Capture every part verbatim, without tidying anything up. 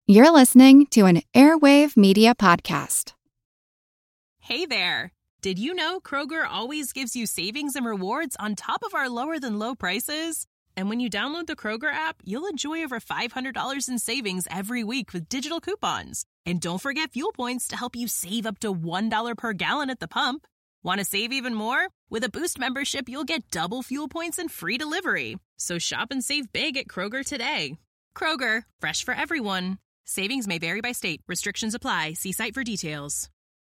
You're listening to an Airwave Media Podcast. Hey there. Did you know Kroger always gives you savings and rewards on top of our lower than low prices? And when you download the Kroger app, you'll enjoy over five hundred dollars in savings every week with digital coupons. And don't forget fuel points to help you save up to one dollar per gallon at the pump. Want to save even more? With a Boost membership, you'll get double fuel points and free delivery. So shop and save big at Kroger today. Kroger, fresh for everyone. Savings may vary by state. Restrictions apply. See site for details.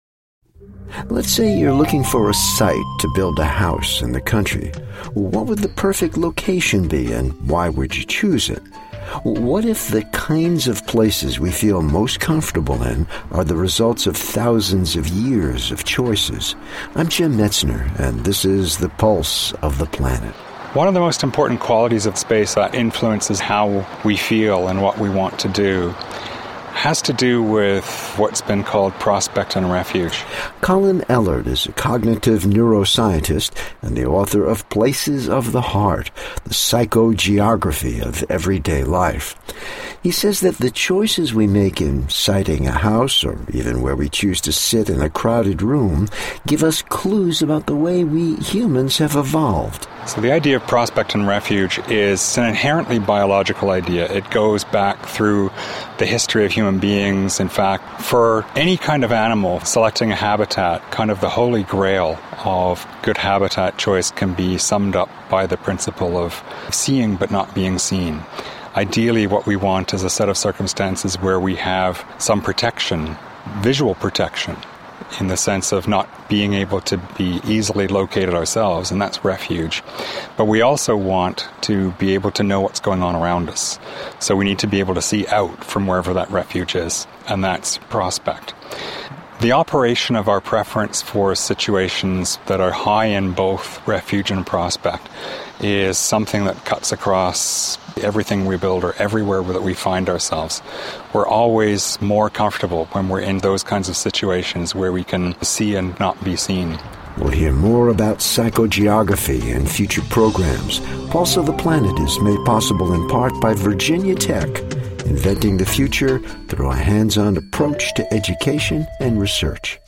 Let's say you're looking for a site to build a house in the country. What would the perfect location be, and why would you choose it? What if the kinds of places we feel most comfortable in are the results of thousands of years of choices? I'm Jim Metzner, and this is The Pulse of the Planet. One of the most important qualities of space that influences how we feel and what we want to do has to do with what's been called prospect and refuge. Colin Ellard is a cognitive neuroscientist and the author of Places of the Heart, the psychogeography of everyday life. He says that the choices we make in siting a house, or even where we choose to sit in a crowded room, give us clues about the way we humans have evolved. So the idea of prospect and refuge is an inherently biological idea. It goes back through the history of human beings. In fact, for any kind of animal, selecting a habitat, kind of the holy grail of good habitat choice, can be summed up by the principle of seeing but not being seen. Ideally, what we want is a set of circumstances where we have some protection, visual protection, in the sense of not being able to be easily located ourselves, and that's refuge. But we also want to be able to know what's going on around us. So we need to be able to see out from wherever that refuge is, and that's prospect. The operation of our preference for situations that are high in both refuge and prospect is something that cuts across everything we build or everywhere that we find ourselves. We're always more comfortable when we're in those kinds of situations where we can see and not be seen. We'll hear more about psychogeography in future programs. Pulse of the Planet is made possible in part by Virginia Tech, inventing the future through a hands-on approach to education and research.